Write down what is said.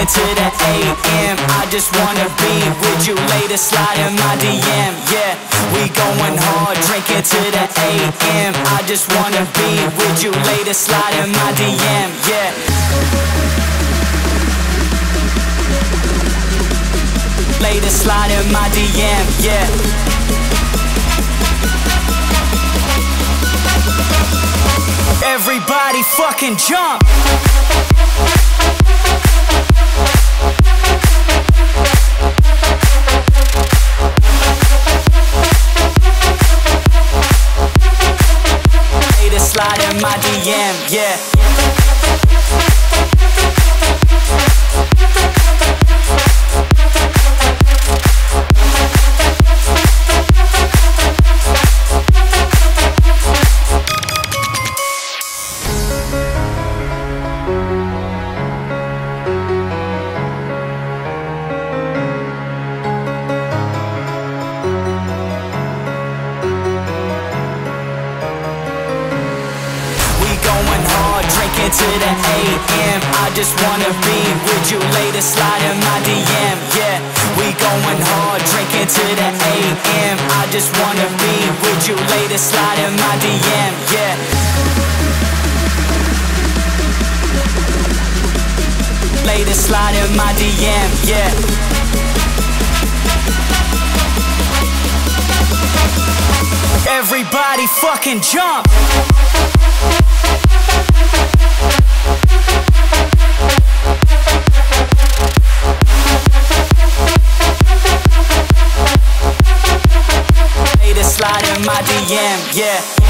drinking to the AM. I just wanna be with you later, slide in my DM. Yeah, we going hard, drinking to the AM. I just wanna be with you later, slide in my DM. Yeah. Later, slide in my DM. Yeah. Everybody fucking jump. Later, slide in my DM. Yeah. To the AM, I just wanna be with you later, slide in my DM. Yeah, we going hard, drinking to the AM. I just wanna be with you later, slide in my DM. Yeah. Later, slide in my DM. Yeah. Everybody fucking jump. Slide in my DM, yeah.